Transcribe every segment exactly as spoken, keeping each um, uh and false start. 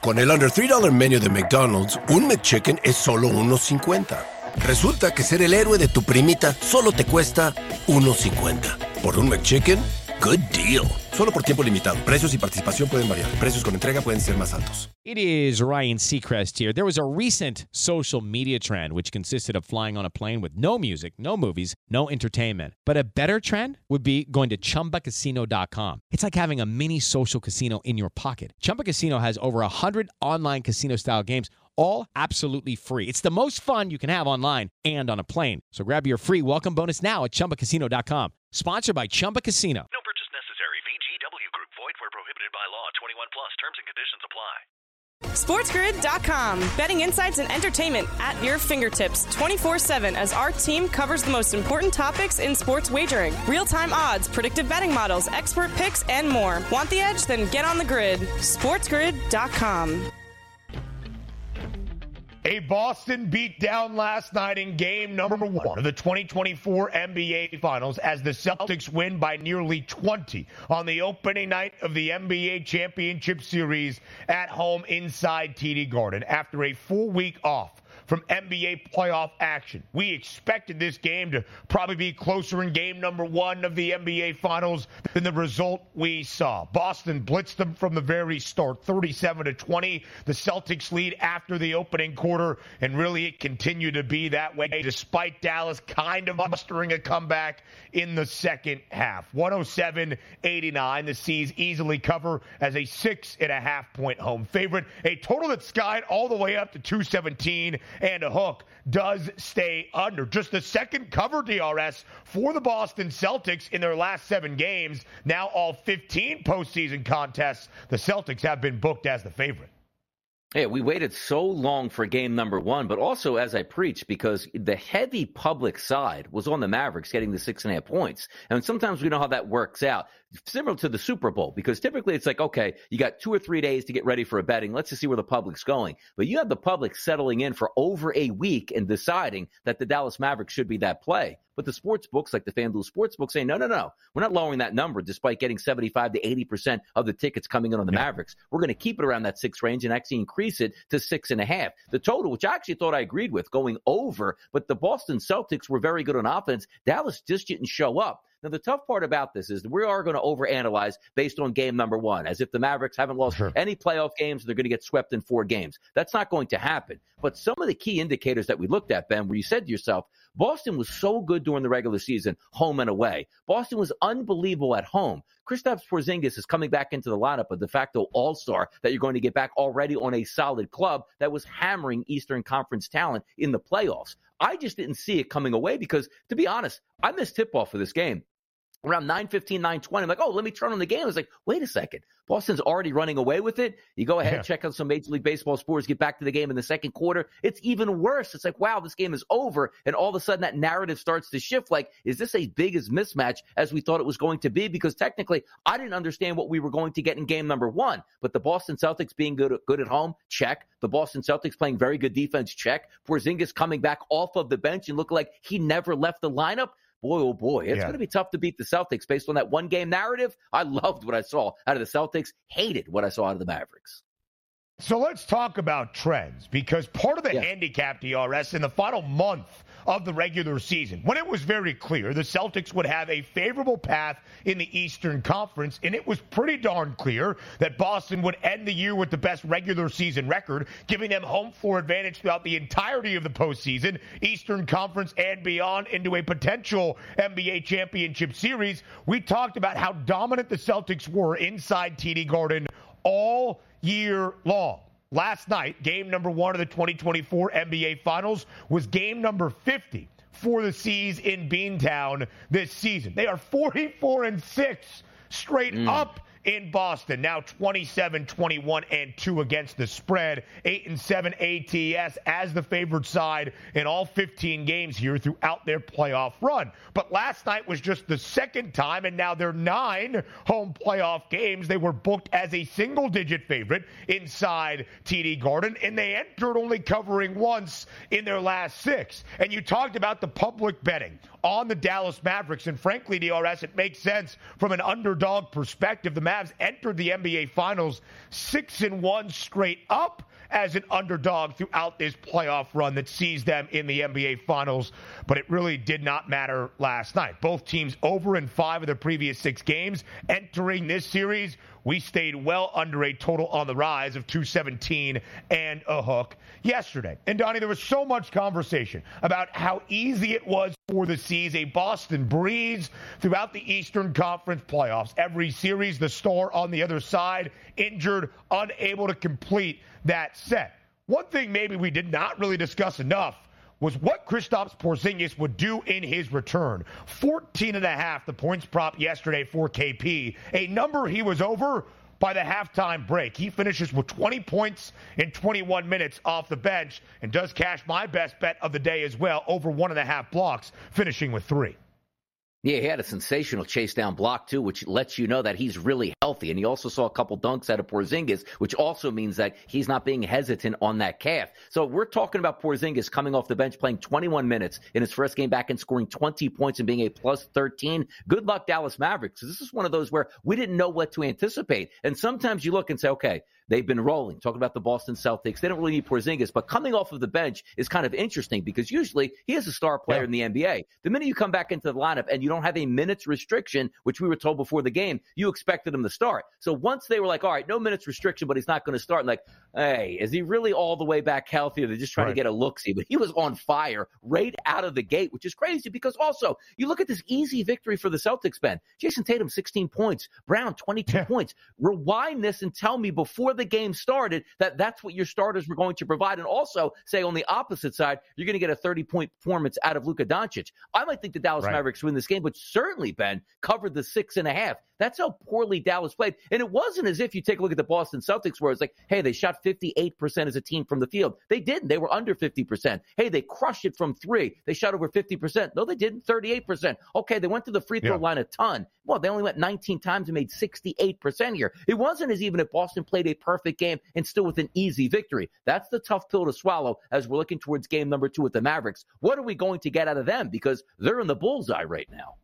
Con el Under three dollar Menu de McDonald's, un McChicken es solo uno cincuenta. Resulta que ser el héroe de tu primita solo te cuesta uno cincuenta. Por un McChicken, good deal. Solo por tiempo limitado. Precios y participación pueden variar. Precios con entrega pueden ser más altos. It is Ryan Seacrest here. There was a recent social media trend which consisted of flying on a plane with no music, no movies, no entertainment. But a better trend would be going to Chumba Casino dot com. It's like having a mini social casino in your pocket. Chumba Casino has over one hundred online casino-style games, all absolutely free. It's the most fun you can have online and on a plane. So grab your free welcome bonus now at Chumba Casino dot com. Sponsored by Chumba Casino. No purchase necessary. V G W Group. Void where prohibited by law. twenty-one plus. Terms and conditions apply. SportsGrid dot com. Betting insights and entertainment at your fingertips twenty-four seven as our team covers the most important topics in sports wagering. Real-time odds, predictive betting models, expert picks, and more. Want the edge? Then get on the grid. SportsGrid dot com. A Boston beatdown last night in game number one of the twenty twenty-four N B A Finals as the Celtics win by nearly twenty on the opening night of the N B A Championship Series at home inside T D Garden after a full week off from N B A playoff action. We expected this game to probably be closer in game number one of the N B A Finals than the result we saw. Boston blitzed them from the very start, thirty-seven to twenty. The Celtics lead after the opening quarter, and really it continued to be that way despite Dallas kind of mustering a comeback in the second half. one oh seven eighty-nine. The C's easily cover as a six and a half point home favorite. A total that skied all the way up to two seventeen. And a hook does stay under. Just the second cover D R S for the Boston Celtics in their last seven games. Now all fifteen postseason contests, the Celtics have been booked as the favorite. Yeah, we waited so long for game number one, but also as I preached, because the heavy public side was on the Mavericks getting the six and a half points. And sometimes we know how that works out. Similar to the Super Bowl, because typically it's like, okay, you got two or three days to get ready for a betting. Let's just see where the public's going. But you have the public settling in for over a week and deciding that the Dallas Mavericks should be that play. But the sports books, like the FanDuel Sportsbook, say, no, no, no. We're not lowering that number despite getting seventy-five to eighty percent of the tickets coming in on the yeah. Mavericks. We're going to keep it around that six range and actually increase it to six and a half. The total, which I actually thought I agreed with, going over, but the Boston Celtics were very good on offense. Dallas just didn't show up. Now, the tough part about this is we are going to overanalyze based on game number one, as if the Mavericks haven't lost sure. any playoff games and they're going to get swept in four games. That's not going to happen. But some of the key indicators that we looked at, Ben, where you said to yourself, Boston was so good during the regular season, home and away. Boston was unbelievable at home. Kristaps Porzingis is coming back into the lineup, a de facto all-star that you're going to get back already on a solid club that was hammering Eastern Conference talent in the playoffs. I just didn't see it coming away because, to be honest, I missed tip-off for this game. Around nine fifteen, nine twenty, I'm like, oh, let me turn on the game. I was like, wait a second. Boston's already running away with it. You go ahead, yeah. check out some Major League Baseball scores, get back to the game in the second quarter. It's even worse. It's like, wow, this game is over. And all of a sudden that narrative starts to shift. Like, is this as big as mismatch as we thought it was going to be? Because technically, I didn't understand what we were going to get in game number one. But the Boston Celtics being good, good at home, check. The Boston Celtics playing very good defense, check. Porzingis coming back off of the bench and looking like he never left the lineup. Boy, oh boy, it's yeah. going to be tough to beat the Celtics based on that one-game narrative. I loved what I saw out of the Celtics, hated what I saw out of the Mavericks. So let's talk about trends, because part of the yeah. handicap D R S in the final month of the regular season, when it was very clear the Celtics would have a favorable path in the Eastern Conference, and it was pretty darn clear that Boston would end the year with the best regular season record, giving them home floor advantage throughout the entirety of the postseason, Eastern Conference and beyond, into a potential N B A championship series. We talked about how dominant the Celtics were inside T D Garden all year long. Last night, game number one of the twenty twenty-four N B A Finals was game number fifty for the C's in Beantown this season. They are forty-four and six straight mm. up in Boston. Now twenty-seven, twenty-one, and two against the spread. eight and seven A T S as the favored side in all fifteen games here throughout their playoff run. But last night was just the second time, and now their nine home playoff games, they were booked as a single-digit favorite inside T D Garden, and they entered only covering once in their last six. And you talked about the public betting on the Dallas Mavericks, and frankly, D R S, it makes sense from an underdog perspective. The Mavs entered the N B A Finals six and one straight up as an underdog throughout this playoff run that sees them in the N B A Finals, but it really did not matter last night. Both teams over in five of their previous six games. Entering this series, we stayed well under a total on the rise of two seventeen and a hook yesterday. And Donnie, there was so much conversation about how easy it was for the C's, a Boston breeze throughout the Eastern Conference playoffs. Every series, the star on the other side, injured, unable to complete that set. One thing maybe we did not really discuss enough was what Kristaps Porzingis would do in his return. fourteen and a half, the points prop yesterday for K P, a number he was over by the halftime break. He finishes with twenty points in twenty-one minutes off the bench and does cash my best bet of the day as well, over one and a half blocks, finishing with three. Yeah, he had a sensational chase down block, too, which lets you know that he's really healthy. And he also saw a couple dunks out of Porzingis, which also means that he's not being hesitant on that calf. So we're talking about Porzingis coming off the bench, playing twenty-one minutes in his first game back and scoring twenty points and being a plus thirteen. Good luck, Dallas Mavericks. This is one of those where we didn't know what to anticipate. And sometimes you look and say, okay, they've been rolling. Talking about the Boston Celtics, they don't really need Porzingis, but coming off of the bench is kind of interesting because usually he is a star player yeah. in the N B A. The minute you come back into the lineup and you don't have a minutes restriction, which we were told before the game, you expected him to start. So once they were like, all right, no minutes restriction, but he's not going to start, and like, hey, is he really all the way back healthy? They're just trying right. to get a look-see. But he was on fire right out of the gate, which is crazy because also you look at this easy victory for the Celtics, Ben. Jason Tatum, sixteen points. Brown, twenty-two yeah. points. Rewind this and tell me before the game started that that's what your starters were going to provide. And also say on the opposite side, you're going to get a thirty-point performance out of Luka Doncic. I might think the Dallas right. Mavericks win this game, but certainly, Ben, covered the six and a half. That's how poorly Dallas played. And it wasn't as if you take a look at the Boston Celtics where it's like, hey, they shot fifty-eight percent as a team from the field. They didn't. They were under fifty percent. Hey, they crushed it from three. They shot over fifty percent. No, they didn't. thirty-eight percent. Okay, they went to the free throw yeah. line a ton. Well, they only went nineteen times and made sixty-eight percent here. It wasn't as even if Boston played a perfect game and still with an easy victory. That's the tough pill to swallow as we're looking towards game number two with the Mavericks. What are we going to get out of them? Because they're in the bullseye right now.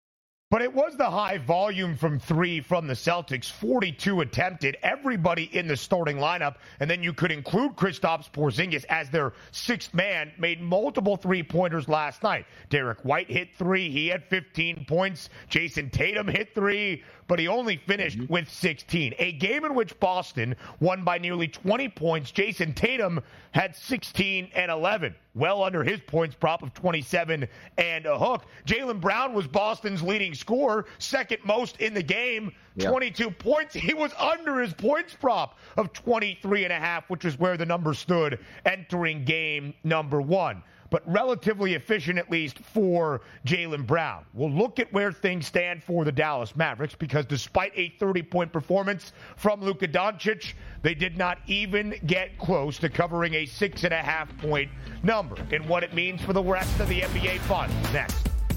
But it was the high volume from three from the Celtics, forty-two attempted, everybody in the starting lineup, and then you could include Kristaps Porzingis as their sixth man, made multiple three-pointers last night. Derek White hit three. He had fifteen points. Jason Tatum hit three, but he only finished mm-hmm. with sixteen. A game in which Boston won by nearly twenty points. Jason Tatum had sixteen and eleven, well under his points prop of twenty-seven and a hook. Jaylen Brown was Boston's leading scorer, second most in the game, yeah. twenty-two points. He was under his points prop of twenty-three and a half, which is where the number stood entering game number one. But relatively efficient, at least, for Jaylen Brown. We'll look at where things stand for the Dallas Mavericks because despite a thirty-point performance from Luka Doncic, they did not even get close to covering a six and a half point number. And what it means for the rest of the N B A Finals. Next.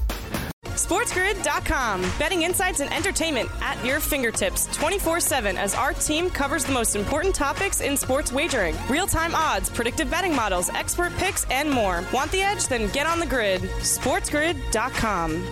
SportsGrid dot com. Betting insights and entertainment at your fingertips twenty-four seven as our team covers the most important topics in sports wagering. Real-time odds, predictive betting models, expert picks, and more. Want the edge? Then get on the grid. SportsGrid dot com.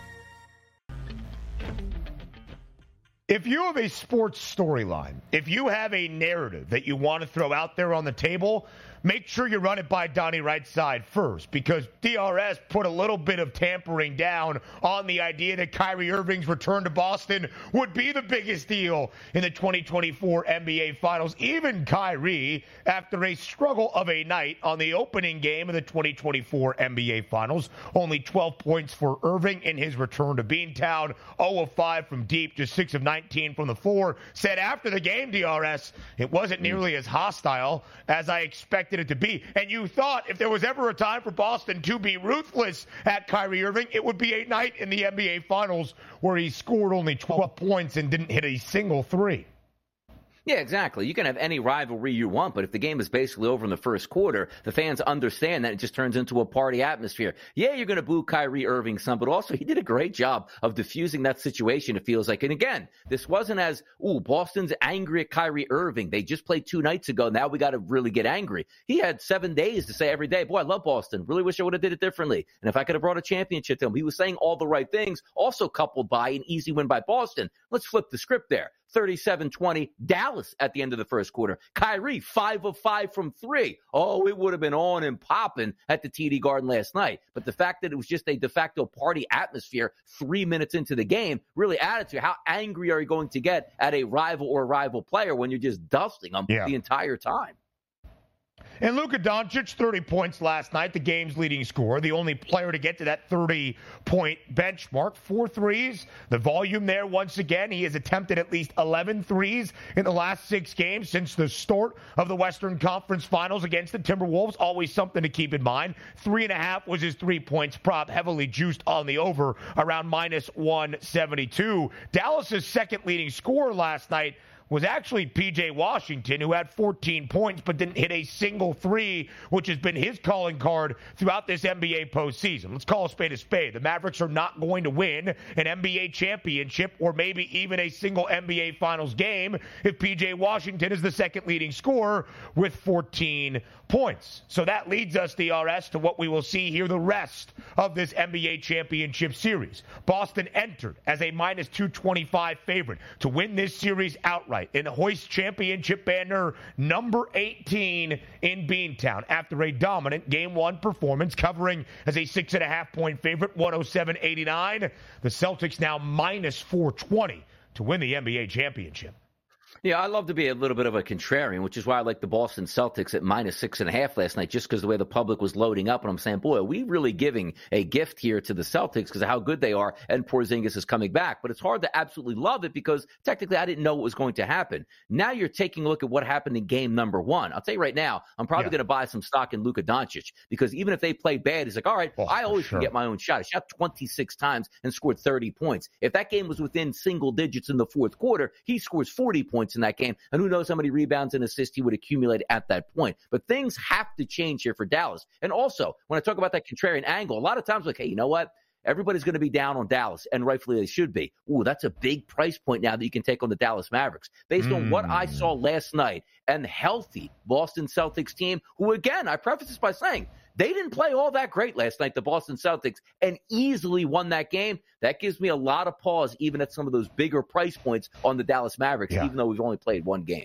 If you have a sports storyline, if you have a narrative that you want to throw out there on the table, make sure you run it by Donnie Rightside first, because D R S put a little bit of tampering down on the idea that Kyrie Irving's return to Boston would be the biggest deal in the twenty twenty-four N B A Finals. Even Kyrie, after a struggle of a night on the opening game of the twenty twenty-four N B A Finals, only twelve points for Irving in his return to Beantown, zero of five from deep, just six of nineteen from the floor, said after the game, D R S, it wasn't nearly as hostile as I expected it to be. And you thought if there was ever a time for Boston to be ruthless at Kyrie Irving, it would be a night in the N B A Finals where he scored only twelve points and didn't hit a single three. Yeah, exactly. You can have any rivalry you want, but if the game is basically over in the first quarter, the fans understand that it just turns into a party atmosphere. Yeah, you're going to boo Kyrie Irving some, but also he did a great job of diffusing that situation, it feels like. And again, this wasn't as, ooh, Boston's angry at Kyrie Irving. They just played two nights ago. Now we got to really get angry. He had seven days to say every day, boy, I love Boston. Really wish I would have did it differently. And if I could have brought a championship to him, he was saying all the right things, also coupled by an easy win by Boston. Let's flip the script there. thirty-seven twenty. Dallas at the end of the first quarter. Kyrie, five of five from three. Oh, it would have been on and popping at the T D Garden last night. But the fact that it was just a de facto party atmosphere three minutes into the game really added to how angry are you going to get at a rival or rival player when you're just dusting them yeah. the entire time. And Luka Doncic, thirty points last night, the game's leading scorer, the only player to get to that thirty-point benchmark. Four threes, the volume there once again. He has attempted at least eleven threes in the last six games since the start of the Western Conference Finals against the Timberwolves. Always something to keep in mind. Three and a half was his three points prop, heavily juiced on the over, around minus one seventy-two. Dallas's second leading scorer last night was actually P J Washington, who had fourteen points but didn't hit a single three, which has been his calling card throughout this N B A postseason. Let's call a spade a spade. The Mavericks are not going to win an N B A championship or maybe even a single N B A Finals game if P J Washington is the second leading scorer with fourteen points. So that leads us, D R S, to what we will see here the rest of this N B A championship series. Boston entered as a minus two twenty-five favorite to win this series outright in hoist championship banner number eighteen in Beantown after a dominant game one performance, covering as a six and a half point favorite, one oh seven eighty-nine. The Celtics now minus four twenty to win the N B A championship. Yeah, I love to be a little bit of a contrarian, which is why I like the Boston Celtics at minus six and a half last night, just because the way the public was loading up. And I'm saying, boy, are we really giving a gift here to the Celtics because of how good they are and Porzingis is coming back. But it's hard to absolutely love it because technically I didn't know what was going to happen. Now you're taking a look at what happened in game number one. I'll tell you right now, I'm probably yeah. going to buy some stock in Luka Doncic because even if they play bad, he's like, all right, oh, I always sure. can get my own shot. I shot twenty-six times and scored thirty points. If that game was within single digits in the fourth quarter, he scores forty points in that game. And who knows how many rebounds and assists he would accumulate at that point. But things have to change here for Dallas. And also, when I talk about that contrarian angle, a lot of times like, hey, you know what? Everybody's going to be down on Dallas, and rightfully they should be. Ooh, that's a big price point now that you can take on the Dallas Mavericks. Based mm. on what I saw last night and healthy Boston Celtics team, who, again, I preface this by saying, they didn't play all that great last night, the Boston Celtics, and easily won that game. That gives me a lot of pause, even at some of those bigger price points on the Dallas Mavericks, yeah. even though we've only played one game.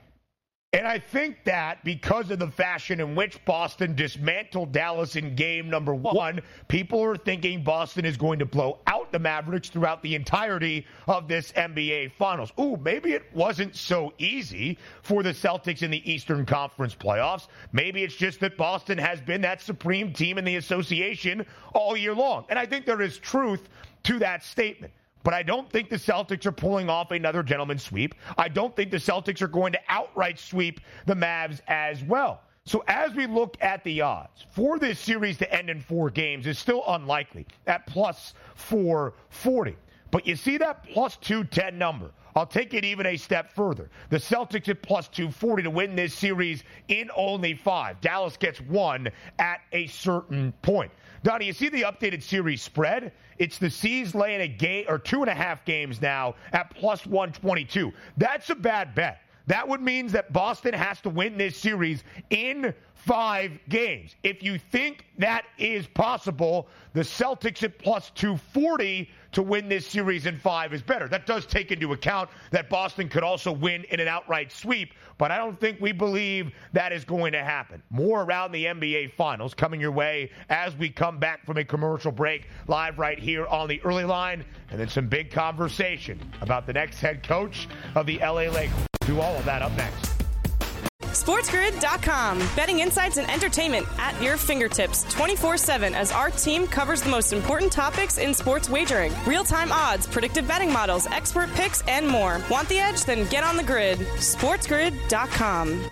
And I think that because of the fashion in which Boston dismantled Dallas in game number one, people are thinking Boston is going to blow out the Mavericks throughout the entirety of this N B A Finals. Ooh, maybe it wasn't so easy for the Celtics in the Eastern Conference playoffs. Maybe it's just that Boston has been that supreme team in the association all year long. And I think there is truth to that statement. But I don't think the Celtics are pulling off another gentleman's sweep. I don't think the Celtics are going to outright sweep the Mavs as well. So as we look at the odds for this series to end in four games, is still unlikely at plus four forty. But you see that plus two ten number. I'll take it even a step further. The Celtics at plus two forty to win this series in only five. Dallas gets one at a certain point. Donnie, you see the updated series spread? It's the C's laying a game or two and a half games now at plus one twenty-two. That's a bad bet. That would mean that Boston has to win this series in five games. If you think that is possible, the Celtics at plus two forty to win this series in five is better. That does take into account that Boston could also win in an outright sweep, but I don't think we believe that is going to happen. More around the N B A Finals coming your way as we come back from a commercial break live right here on the Early Line, and then some big conversation about the next head coach of the L A Lakers. Do all of that up next. SportsGrid dot com. Betting insights and entertainment at your fingertips twenty-four seven as our team covers the most important topics in sports wagering. Real-time odds, predictive betting models, expert picks, and more. Want the edge? Then get on the grid. SportsGrid dot com.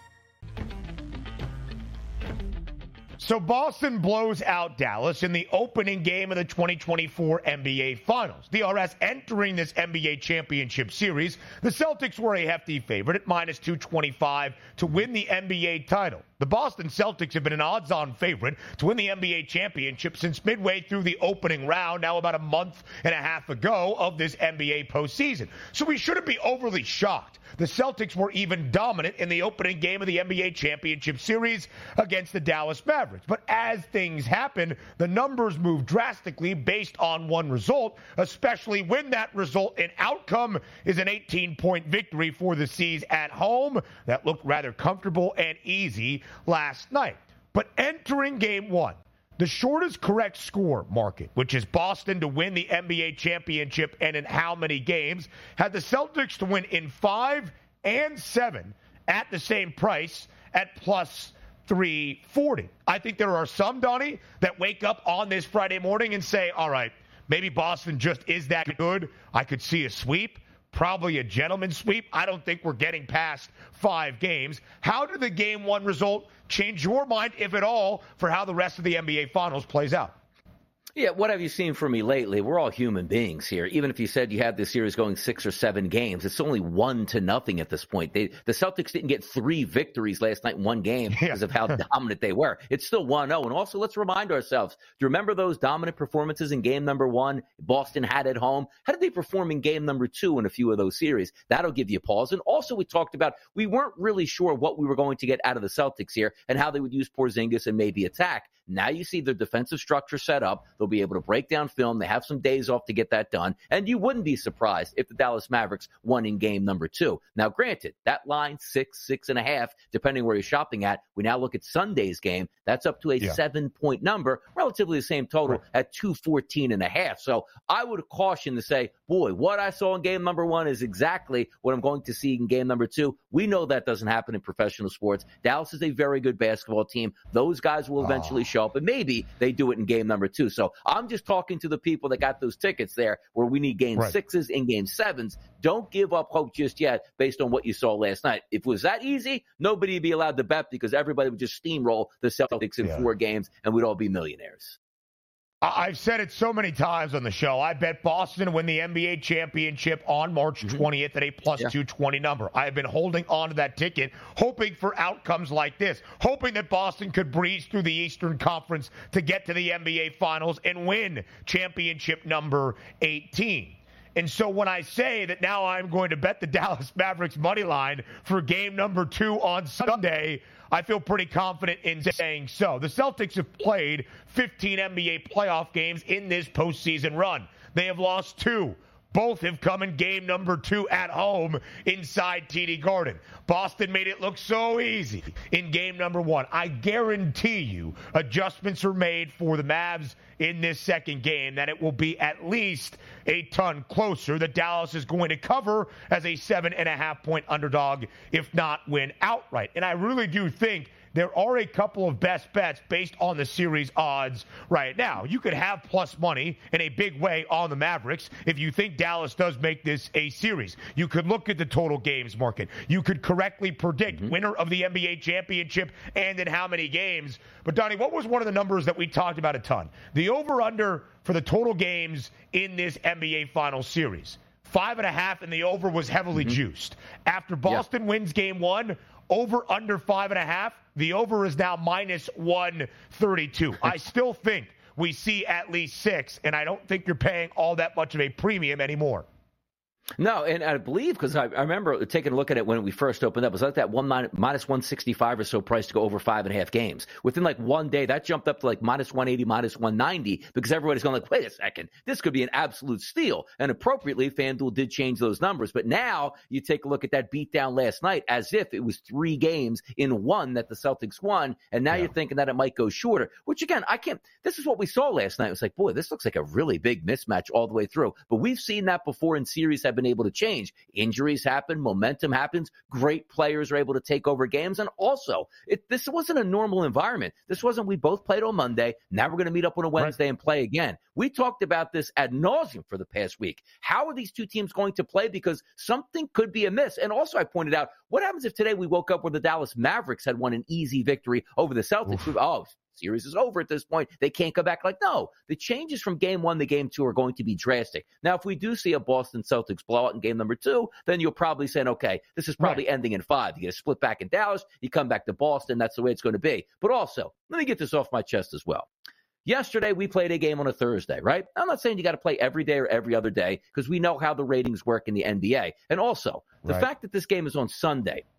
So Boston blows out Dallas in the opening game of the twenty twenty-four N B A Finals. D R S entering this N B A championship series. The Celtics were a hefty favorite at minus two twenty-five to win the N B A title. The Boston Celtics have been an odds-on favorite to win the N B A championship since midway through the opening round, now about a month and a half ago of this N B A postseason. So we shouldn't be overly shocked. The Celtics were even dominant in the opening game of the N B A championship series against the Dallas Mavericks. Mavericks. But as things happen, the numbers move drastically based on one result, especially when that result and outcome is an eighteen-point victory for the C's at home that looked rather comfortable and easy last night. But entering game one, the shortest correct score market, which is Boston to win the N B A championship and in how many games, had the Celtics to win in five and seven at the same price at plus three forty. I think there are some, Donnie, that wake up on this Friday morning and say, all right, maybe Boston just is that good. I could see a sweep. Probably a gentleman's sweep. I don't think we're getting past five games. How did the game one result change your mind, if at all, for how the rest of the N B A Finals plays out? Yeah, what have you seen from me lately? We're all human beings here. Even if you said you had this series going six or seven games, it's only one to nothing at this point. They, the Celtics didn't get three victories last night in one game yeah. because of how dominant they were. It's still one oh. And also, let's remind ourselves, do you remember those dominant performances in game number one Boston had at home? How did they perform in game number two in a few of those series? That'll give you pause. And also, we talked about we weren't really sure what we were going to get out of the Celtics here and how they would use Porzingis and maybe attack. Now you see their defensive structure set up. They'll be able to break down film. They have some days off to get that done. And you wouldn't be surprised if the Dallas Mavericks won in game number two. Now, granted, that line, six, six and a half, depending where you're shopping at. We now look at Sunday's game. That's up to a yeah. seven-point number, relatively the same total right. at two fourteen and a half. So I would caution to say, boy, what I saw in game number one is exactly what I'm going to see in game number two. We know that doesn't happen in professional sports. Dallas is a very good basketball team. Those guys will eventually oh. show up, and maybe they do it in game number two. So I'm just talking to the people that got those tickets there where we need game right. sixes and game sevens. Don't give up hope just yet based on what you saw last night. If it was that easy, nobody would be allowed to bet because everybody would just steamroll the Celtics in yeah. four games and we'd all be millionaires. I've said it so many times on the show. I bet Boston to win the N B A championship on March twentieth at a plus yeah. two twenty number. I have been holding on to that ticket, hoping for outcomes like this, hoping that Boston could breeze through the Eastern Conference to get to the N B A Finals and win championship number eighteen. And so when I say that now I'm going to bet the Dallas Mavericks money line for game number two on Sunday, I feel pretty confident in saying so. The Celtics have played fifteen N B A playoff games in this postseason run. They have lost two. Both have come in game number two at home inside T D Garden. Boston made it look so easy in game number one. I guarantee you adjustments are made for the Mavs in this second game that it will be at least a ton closer. That Dallas is going to cover as a seven and a half point underdog, if not win outright. And I really do think there are a couple of best bets based on the series odds right now. You could have plus money in a big way on the Mavericks if you think Dallas does make this a series. You could look at the total games market. You could correctly predict mm-hmm. winner of the N B A championship and in how many games. But, Donnie, what was one of the numbers that we talked about a ton? The over-under for the total games in this N B A Finals series. Five and a half, and the over was heavily mm-hmm. juiced. After Boston yeah. wins game one, over under five and a half, the over is now minus one thirty-two. I still think we see at least six, and I don't think you're paying all that much of a premium anymore. No, and I believe, because I, I remember taking a look at it when we first opened up, it was like that one minus, minus one sixty-five or so price to go over five and a half games. Within like one day, that jumped up to like minus one eighty, minus one ninety, because everybody's going like, wait a second, this could be an absolute steal. And appropriately, FanDuel did change those numbers. But now you take a look at that beatdown last night as if it was three games in one that the Celtics won. And now yeah. you're thinking that it might go shorter, which again, I can't, this is what we saw last night. It was like, boy, this looks like a really big mismatch all the way through. But we've seen that before in series have been able to change. Injuries happen, momentum happens, great players are able to take over games, and also, it, this wasn't a normal environment. This wasn't, we both played on Monday, now we're going to meet up on a Wednesday right. and play again. We talked about this ad nauseum for the past week. How are these two teams going to play? Because something could be amiss. And also, I pointed out, what happens if today we woke up where the Dallas Mavericks had won an easy victory over the Celtics? Oof. Oh, series is over at this point. They can't go back. Like, no, the changes from game one to game two are going to be drastic. Now, if we do see a Boston Celtics blowout in game number two, then you'll probably say, okay, this is probably right. ending in five. You get a split back in Dallas, you come back to Boston. That's the way it's going to be. But also, let me get this off my chest as well. Yesterday, we played a game on a Thursday, right? I'm not saying you got to play every day or every other day because we know how the ratings work in the N B A. And also, the right. fact that this game is on Sunday,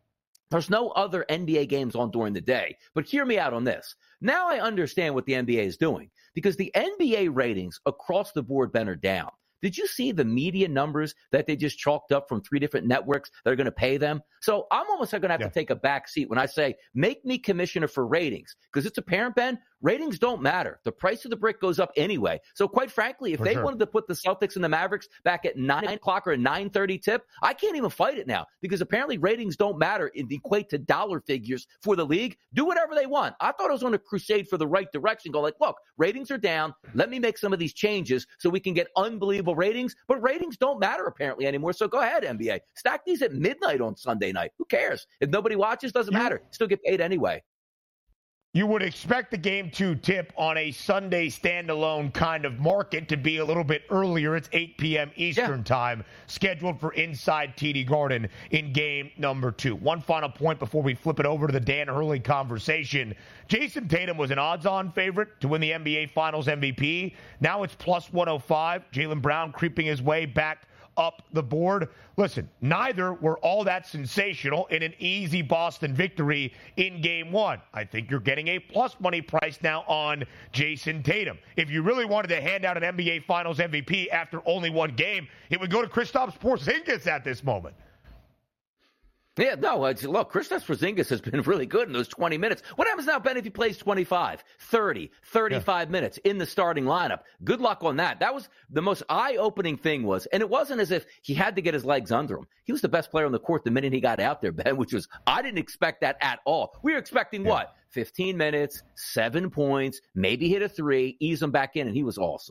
There's no other N B A games on during the day. But hear me out on this. Now I understand what the N B A is doing because the N B A ratings across the board, Ben, are down. Did you see the media numbers that they just chalked up from three different networks that are going to pay them? So I'm almost going to have yeah. to take a back seat when I say, make me commissioner for ratings, because it's apparent, Ben, ratings don't matter. The price of the brick goes up anyway. So quite frankly, if for they sure. wanted to put the Celtics and the Mavericks back at nine o'clock or a nine thirty tip, I can't even fight it now because apparently ratings don't matter and equate to dollar figures for the league. Do whatever they want. I thought I was on a crusade for the right direction. Go like, look, ratings are down. Let me make some of these changes so we can get unbelievable ratings. But ratings don't matter apparently anymore. So go ahead, N B A. Stack these at midnight on Sunday night. Who cares? If nobody watches, doesn't you, matter. Still get paid anyway. You would expect the game two tip on a Sunday standalone kind of market to be a little bit earlier. It's eight p.m. Eastern yeah. time, scheduled for inside T D Garden in game number two. One final point before we flip it over to the Dan Hurley conversation. Jason Tatum was an odds-on favorite to win the N B A Finals M V P. Now it's plus one oh five. Jaylen Brown creeping his way back up the board. Listen, neither were all that sensational in an easy Boston victory in game one. I think you're getting a plus money price now on Jason Tatum. If you really wanted to hand out an N B A Finals M V P after only one game, it would go to Kristaps Porzingis at this moment. Yeah, no, it's, look, Kristaps Porzingis has been really good in those twenty minutes. What happens now, Ben, if he plays twenty-five, thirty, thirty-five yeah. minutes in the starting lineup? Good luck on that. That was the most eye-opening thing was, and it wasn't as if he had to get his legs under him. He was the best player on the court the minute he got out there, Ben, which was, I didn't expect that at all. We were expecting yeah. what? fifteen minutes, seven points, maybe hit a three, ease him back in, and he was awesome.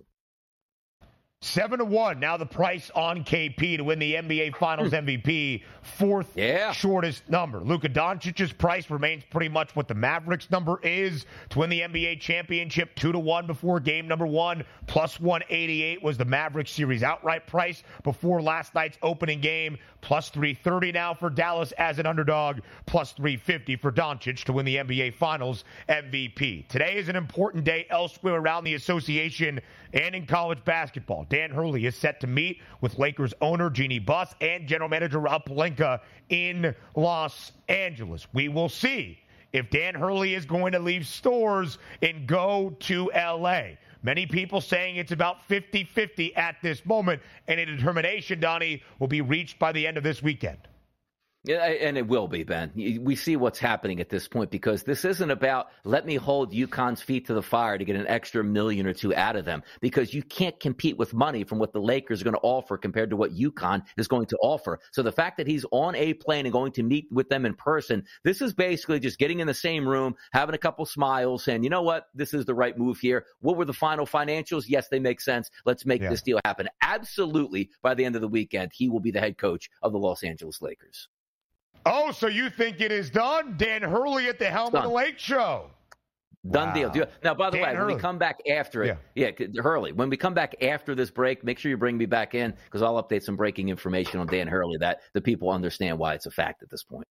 Seven to one. Now the price on K P to win the N B A Finals M V P. Fourth yeah. shortest number. Luka Doncic's price remains pretty much what the Mavericks number is to win the N B A championship. Two to one before game number one. Plus one eighty-eight was the Mavericks series outright price before last night's opening game. Plus three thirty now for Dallas as an underdog. Plus three fifty for Doncic to win the N B A Finals M V P. Today is an important day elsewhere around the association and in college basketball. Dan Hurley is set to meet with Lakers owner Jeanie Buss and general manager Rob Pelinka in Los Angeles. We will see if Dan Hurley is going to leave Stores and go to L A. Many people saying it's about fifty-fifty at this moment, and a determination, Donnie, will be reached by the end of this weekend. Yeah, and it will be, Ben. We see what's happening at this point because this isn't about let me hold UConn's feet to the fire to get an extra million or two out of them because you can't compete with money from what the Lakers are going to offer compared to what UConn is going to offer. So the fact that he's on a plane and going to meet with them in person, this is basically just getting in the same room, having a couple smiles, saying, you know what, this is the right move here. What were the final financials? Yes, they make sense. Let's make yeah. this deal happen. Absolutely, by the end of the weekend, he will be the head coach of the Los Angeles Lakers. Oh, so you think it is done? Dan Hurley at the helm of the Lake Show. Done wow. deal. Now, by the Dan way, Hurley. when we come back after it, yeah. yeah, Hurley, when we come back after this break, make sure you bring me back in because I'll update some breaking information on Dan Hurley that the people understand why it's a fact at this point.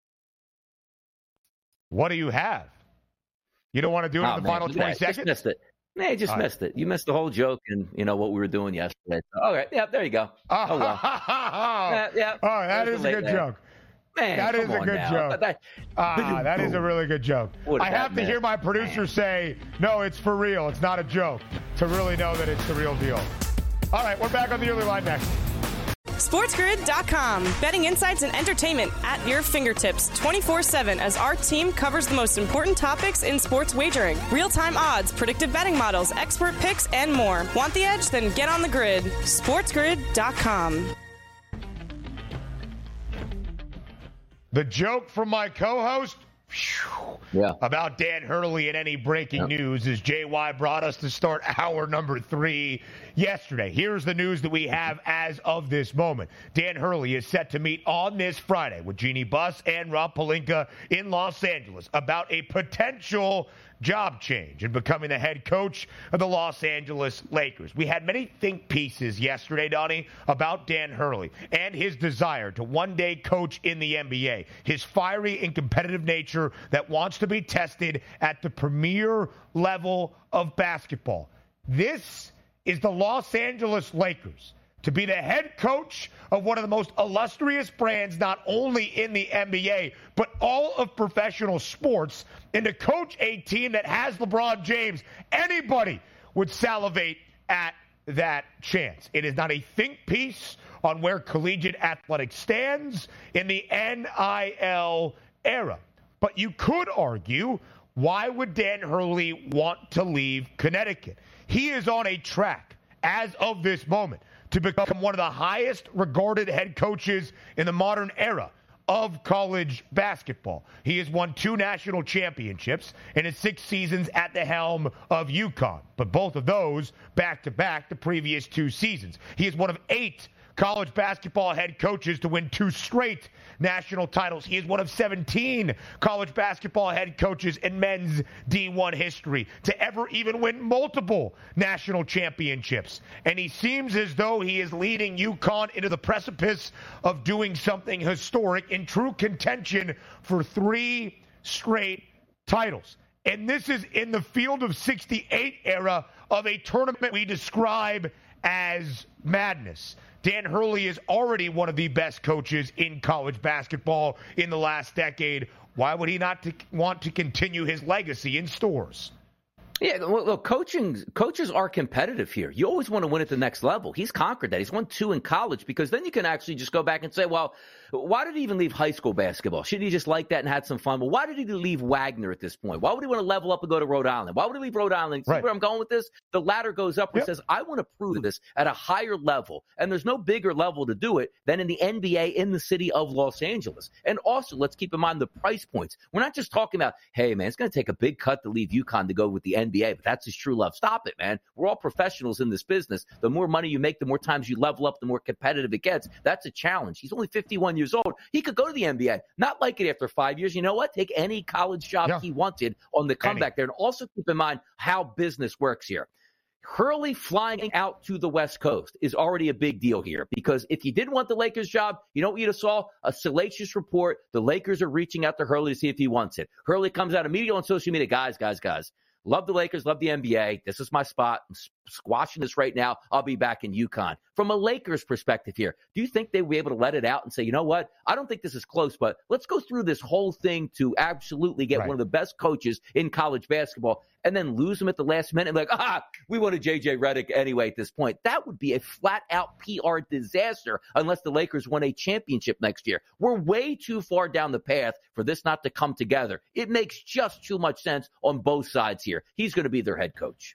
What do you have? You don't want to do it oh, in the man, final twenty seconds? Just missed it. Nah, you just All missed right. it. You missed the whole joke and, you know, what we were doing yesterday. All right. Yeah, there you go. Oh, oh well. yeah, yeah. All right, that is a good there. joke. Man, that is a good now. joke. That, ah, that is a really good joke. I have to hear my producer man. say, no, it's for real. It's not a joke, to really know that it's the real deal. All right, we're back on the early line next. SportsGrid dot com. Betting insights and entertainment at your fingertips twenty-four seven as our team covers the most important topics in sports wagering. Real-time odds, predictive betting models, expert picks, and more. Want the edge? Then get on the grid. SportsGrid dot com. The joke from my co-host yeah. about Dan Hurley and any breaking yeah. news is J Y brought us to start hour number three yesterday. Here's the news that we have as of this moment. Dan Hurley is set to meet on this Friday with Jeanie Buss and Rob Pelinka in Los Angeles about a potential job change and becoming the head coach of the Los Angeles Lakers. We had many think pieces yesterday, Donnie, about Dan Hurley and his desire to one day coach in the N B A, his fiery and competitive nature that wants to be tested at the premier level of basketball. This is the Los Angeles Lakers. to be the head coach of one of the most illustrious brands, not only in the N B A, but all of professional sports, and to coach a team that has LeBron James. Anybody would salivate at that chance. It is not a think piece on where collegiate athletics stands in the N I L era. But you could argue, why would Dan Hurley want to leave Connecticut? He is on a track, as of this moment, to become one of the highest regarded head coaches in the modern era of college basketball. He has won two national championships in his six seasons at the helm of UConn, but both of those back-to-back the previous two seasons. He is one of eight college basketball head coaches to win two straight national titles. He is one of seventeen college basketball head coaches in men's D one history to ever even win multiple national championships. And he seems as though he is leading UConn into the precipice of doing something historic in true contention for three straight titles. And this is in the field of sixty-eight era of a tournament we describe as madness. Dan Hurley is already one of the best coaches in college basketball in the last decade. Why would he not to want to continue his legacy in stores? Yeah, well, look, coaching coaches are competitive here. You always want to win at the next level. He's conquered that. He's won two in college, because then you can actually just go back and say, well, why did he even leave high school basketball? Shouldn't he just like that and had some fun? Well, why did he leave Wagner at this point? Why would he want to level up and go to Rhode Island? Why would he leave Rhode Island? See right. where I'm going with this? The ladder goes up and yep. says, I want to prove this at a higher level. And there's no bigger level to do it than in the N B A in the city of Los Angeles. And also, let's keep in mind the price points. We're not just talking about, hey, man, it's going to take a big cut to leave UConn to go with the N B A, but that's his true love. Stop it, man. We're all professionals in this business. The more money you make, the more times you level up, the more competitive it gets. That's a challenge. He's only fifty-one years old. He could go to the N B A. Not like it after five years. You know what? Take any college job yeah. he wanted on the comeback any. there. And also keep in mind how business works here. Hurley flying out to the West Coast is already a big deal here, because if you didn't want the Lakers job, you know what you'd have saw? A salacious report. The Lakers are reaching out to Hurley to see if he wants it. Hurley comes out immediately on social media. Guys, guys, guys. Love the Lakers, love the N B A. This is my spot. I'm squashing this right now. I'll be back in UConn. From a Lakers perspective here, do you think they will be able to let it out and say, you know what? I don't think this is close, but let's go through this whole thing to absolutely get right. one of the best coaches in college basketball, and then lose him at the last minute and be like, ah, we wanted J J Redick anyway at this point. That would be a flat-out P R disaster unless the Lakers win a championship next year. We're way too far down the path for this not to come together. It makes just too much sense on both sides here. He's going to be their head coach.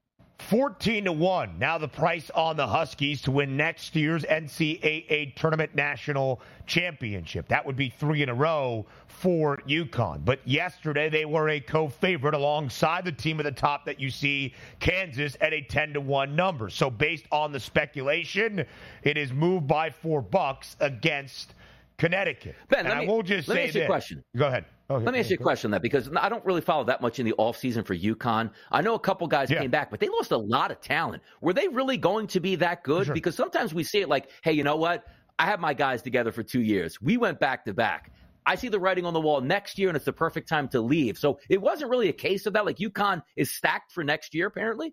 fourteen to one. Now the price on the Huskies to win next year's N C double A Tournament National Championship. That would be three in a row for UConn. But yesterday they were a co-favorite alongside the team at the top that you see, Kansas, at a ten to one number. So based on the speculation, it is moved by four bucks against Connecticut. Ben, and let me, I will just let say me ask you this. a question. Go ahead. Okay, Let me ask you a go. question on that, because I don't really follow that much in the offseason for UConn. I know a couple guys yeah. came back, but they lost a lot of talent. Were they really going to be that good? Sure. Because sometimes we see it like, hey, you know what? I have my guys together for two years. We went back to back. I see the writing on the wall next year, and it's the perfect time to leave. So it wasn't really a case of that. Like, UConn is stacked for next year, apparently.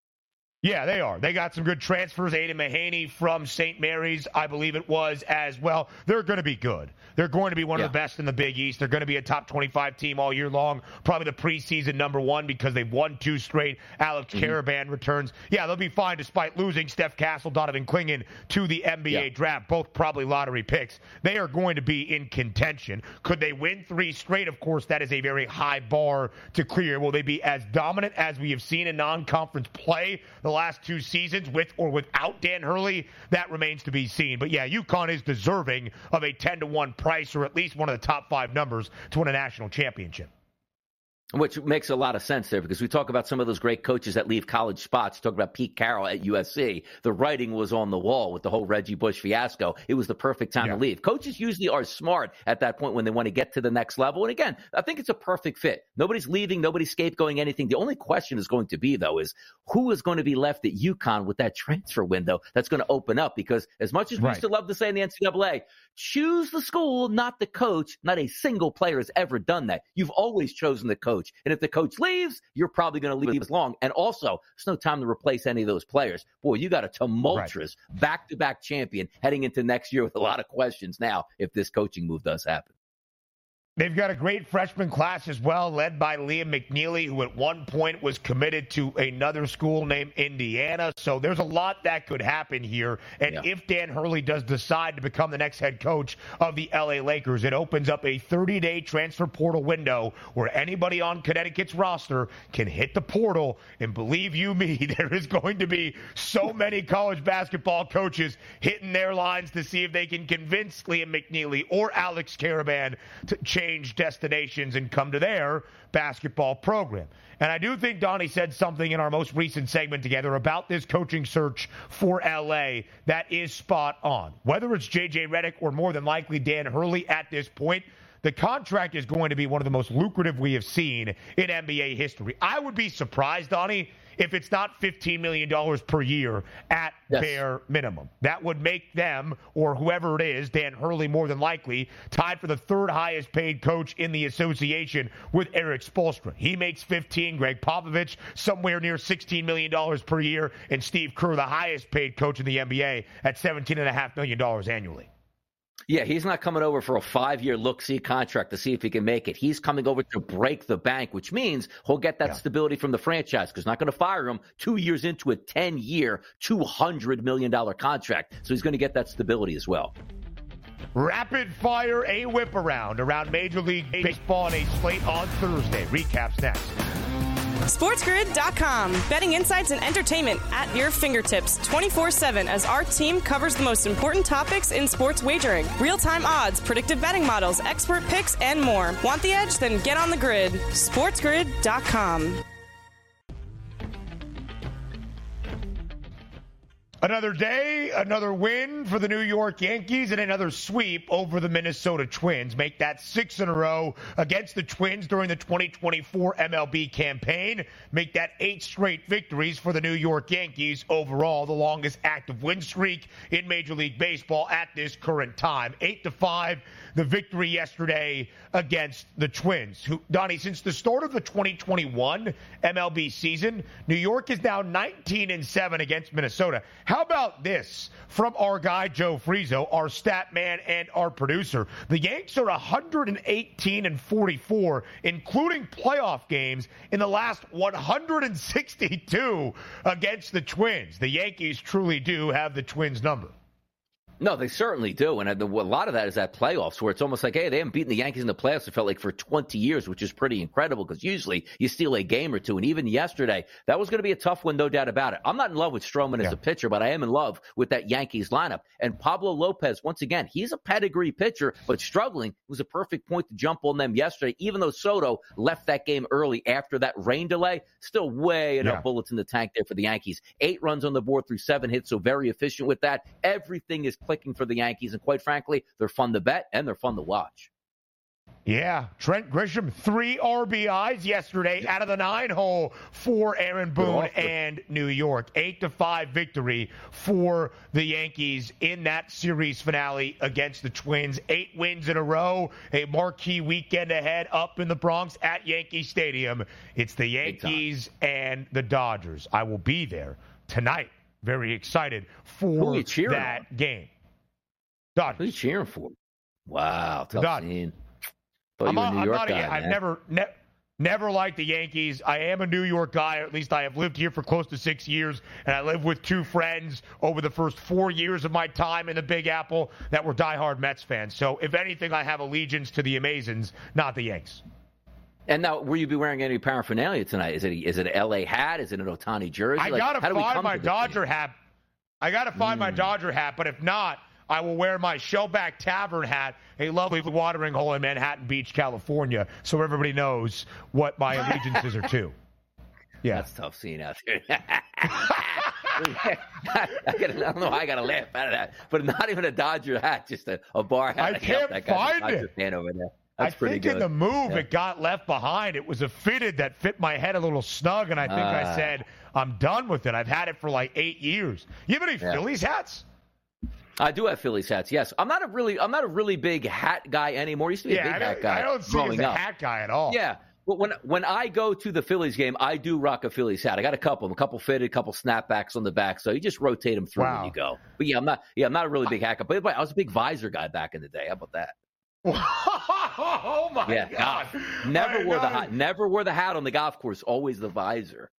Yeah, they are. They got some good transfers. Aiden Mahaney from Saint Mary's, I believe it was, as well. They're going to be good. They're going to be one yeah. of the best in the Big East. They're going to be a top twenty-five team all year long, probably the preseason number one because they've won two straight. Alex mm-hmm. Caravan returns. Yeah, they'll be fine despite losing Steph Castle, Donovan Clingan to the N B A yeah. draft, both probably lottery picks. They are going to be in contention. Could they win three straight? Of course, that is a very high bar to clear. Will they be as dominant as we have seen in non-conference play the last two seasons with or without Dan Hurley? That remains to be seen. But yeah, UConn is deserving of a ten to one price, or at least one of the top five numbers to win a national championship. Which makes a lot of sense there, because we talk about some of those great coaches that leave college spots. Talk about Pete Carroll at U S C. The writing was on the wall with the whole Reggie Bush fiasco. It was the perfect time yeah. to leave. Coaches usually are smart at that point when they want to get to the next level. And again, I think it's a perfect fit. Nobody's leaving. Nobody's scapegoating anything. The only question is going to be, though, is who is going to be left at UConn with that transfer window that's going to open up? Because as much as we right. used to love to say in the N C double A, choose the school, not the coach. Not a single player has ever done that. You've always chosen the coach. coach. And if the coach leaves, you're probably going to leave as long. And also, there's no time to replace any of those players. Boy, you got a tumultuous right. back-to-back champion heading into next year with a lot of questions now if this coaching move does happen. They've got a great freshman class as well, led by Liam McNeely, who at one point was committed to another school named Indiana. So there's a lot that could happen here. And yeah. if Dan Hurley does decide to become the next head coach of the L A Lakers, it opens up a thirty-day transfer portal window where anybody on Connecticut's roster can hit the portal. And believe you me, there is going to be so many college basketball coaches hitting their lines to see if they can convince Liam McNeely or Alex Caravan to change destinations and come to their basketball program. And I do think Donnie said something in our most recent segment together about this coaching search for L A that is spot on. Whether it's J J Redick or more than likely Dan Hurley at this point, the contract is going to be one of the most lucrative we have seen in N B A history. I would be surprised, Donnie, if it's not fifteen million dollars per year at yes. bare minimum. That would make them, or whoever it is, Dan Hurley more than likely, tied for the third highest paid coach in the association with Eric Spoelstra. He makes fifteen, Greg Popovich somewhere near sixteen million dollars per year, and Steve Kerr, the highest paid coach in the N B A, at seventeen point five million dollars annually. Yeah, he's not coming over for a five-year look-see contract to see if he can make it. He's coming over to break the bank, which means he'll get that yeah. stability from the franchise because not going to fire him two years into a ten-year, two hundred million dollars contract. So he's going to get that stability as well. Rapid fire, a whip around around Major League Baseball and a slate on Thursday. Recaps next. SportsGrid dot com. Betting insights and entertainment at your fingertips twenty-four seven as our team covers the most important topics in sports wagering. Real-time odds, predictive betting models, expert picks, and more. Want the edge? Then get on the grid. SportsGrid dot com. Another day, another win for the New York Yankees, and another sweep over the Minnesota Twins. Make that six in a row against the Twins during the twenty twenty-four M L B campaign. Make that eight straight victories for the New York Yankees overall, the longest active win streak in Major League Baseball at this current time. Eight to five, the victory yesterday against the Twins. Who, Donnie, since the start of the twenty twenty-one M L B season, New York is now nineteen and seven against Minnesota. How about this from our guy Joe Frizo, our stat man and our producer? The Yanks are one hundred eighteen and forty-four, including playoff games, in the last one hundred sixty-two against the Twins. The Yankees truly do have the Twins number. No, they certainly do. And a lot of that is that playoffs where it's almost like, hey, they haven't beaten the Yankees in the playoffs, it felt like, for twenty years, which is pretty incredible because usually you steal a game or two. And even yesterday, that was going to be a tough one, no doubt about it. I'm not in love with Stroman yeah. as a pitcher, but I am in love with that Yankees lineup. And Pablo Lopez, once again, he's a pedigree pitcher, but struggling. It was a perfect point to jump on them yesterday, even though Soto left that game early after that rain delay. Still way enough yeah. bullets in the tank there for the Yankees. Eight runs on the board through seven hits, so very efficient with that. Everything is clicking for the Yankees, and quite frankly, they're fun to bet and they're fun to watch. Yeah, Trent Grisham, three R B Is yesterday out of the nine hole for Aaron Boone and New York. Eight to five victory for the Yankees in that series finale against the Twins. Eight wins in a row, a marquee weekend ahead up in the Bronx at Yankee Stadium. It's the Yankees and the Dodgers. I will be there tonight. Very excited for that on? game. Dodgers. Who are you cheering for? Wow, tough scene. I'm, a, I'm not a, guy, I've man. never, ne- never liked the Yankees. I am a New York guy, or at least I have lived here for close to six years, and I lived with two friends over the first four years of my time in the Big Apple that were diehard Mets fans. So, if anything, I have allegiance to the Amazons, not the Yanks. And now, will you be wearing any paraphernalia tonight? Is it is it an L A hat? Is it an Ohtani jersey? I like, gotta find my Dodger game? hat. I gotta find mm. my Dodger hat, but if not, I will wear my Shellback Tavern hat, a lovely watering hole in Manhattan Beach, California, so everybody knows what my allegiances are to. Yeah. That's tough seeing out there. I, gotta, I don't know how I got to laugh out of that, but not even a Dodger hat, just a, a bar hat. I can't that find it. Fan over there. That's I pretty think good. in the move yeah. it got left behind. It was a fitted that fit my head a little snug, and I think uh, I said, I'm done with it. I've had it for like eight years. You have any yeah. Phillies hats? I do have Phillies hats. Yes, I'm not a really, I'm not a really big hat guy anymore. I used to be yeah, a big I hat guy. I don't see you as a up. hat guy at all. Yeah, Well, when when I go to the Phillies game, I do rock a Phillies hat. I got a couple, a couple fitted, a couple snapbacks on the back, so you just rotate them through wow. when you go. But yeah, I'm not. Yeah, I'm not a really big hat guy. But I was a big visor guy back in the day. How about that? Oh my yeah, God! Never I wore know. the hat. Never wore the hat on the golf course. Always the visor.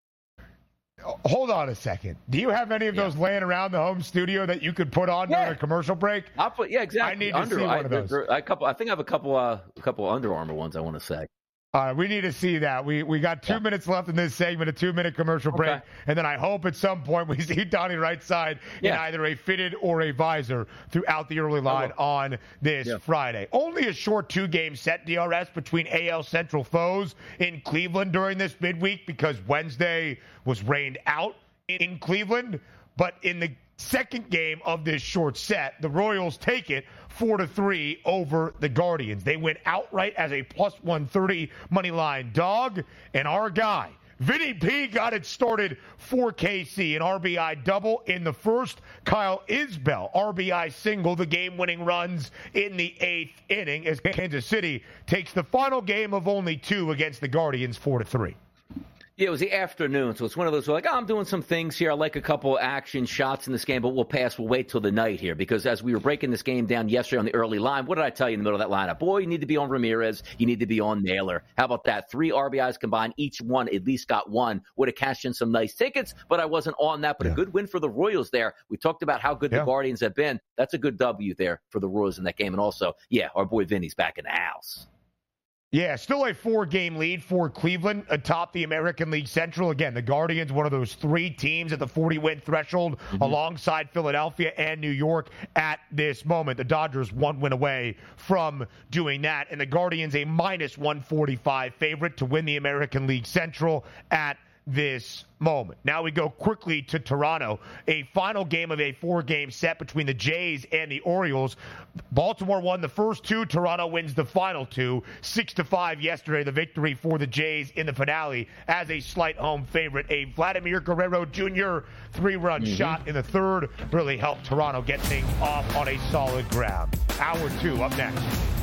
Hold on a second. Do you have any of yeah. those laying around the home studio that you could put on yeah. during a commercial break? I'll put. Yeah, exactly. I need to Under, see one I, of those. there, I, couple, I think I have a couple. Uh, a couple Under Armour ones. I want to say. All right, we need to see that. We we got two yeah. minutes left in this segment, a two-minute commercial break, okay. and then I hope at some point we see Donnie right side yeah. in either a fitted or a visor throughout the early line on this yeah. Friday. Only a short two-game set, D R S, between A L Central foes in Cleveland during this midweek because Wednesday was rained out in Cleveland, but in the second game of this short set, the Royals take it four to three over the Guardians. They went outright as a plus one thirty money line dog, and our guy Vinny P got it started for K C, an R B I double in the first. Kyle Isbell, R B I single, the game-winning runs in the eighth inning as Kansas City takes the final game of only two against the Guardians, four to three. Yeah, it was the afternoon, so it's one of those, like, oh, I'm doing some things here. I like a couple action shots in this game, but we'll pass. We'll wait till the night here because as we were breaking this game down yesterday on the early line, what did I tell you in the middle of that lineup? Boy, you need to be on Ramirez. You need to be on Naylor. How about that? Three R B Is combined. Each one at least got one. Would have cashed in some nice tickets, but I wasn't on that. But yeah. a good win for the Royals there. We talked about how good yeah. the Guardians have been. That's a good W there for the Royals in that game. And also, yeah, our boy Vinny's back in the house. Yeah, still a four-game lead for Cleveland atop the American League Central. Again, the Guardians, one of those three teams at the forty-win threshold mm-hmm. alongside Philadelphia and New York at this moment. The Dodgers one win away from doing that, and the Guardians a minus one forty-five favorite to win the American League Central at this moment. Now we go quickly to Toronto, a final game of a four-game set between the Jays and the Orioles. Baltimore won the first two. Toronto wins the final two. Six to five yesterday, the victory for the Jays in the finale as a slight home favorite. A Vladimir Guerrero Junior three-run mm-hmm. shot in the third really helped Toronto get things off on a solid ground. Hour two up next.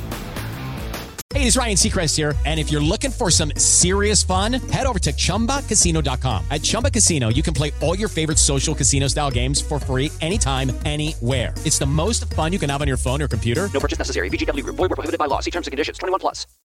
Hey, it's Ryan Seacrest here, and if you're looking for some serious fun, head over to Chumba Casino dot com. At Chumba Casino, you can play all your favorite social casino-style games for free anytime, anywhere. It's the most fun you can have on your phone or computer. No purchase necessary. V G W Group. Void where prohibited by law. See terms and conditions. twenty-one plus.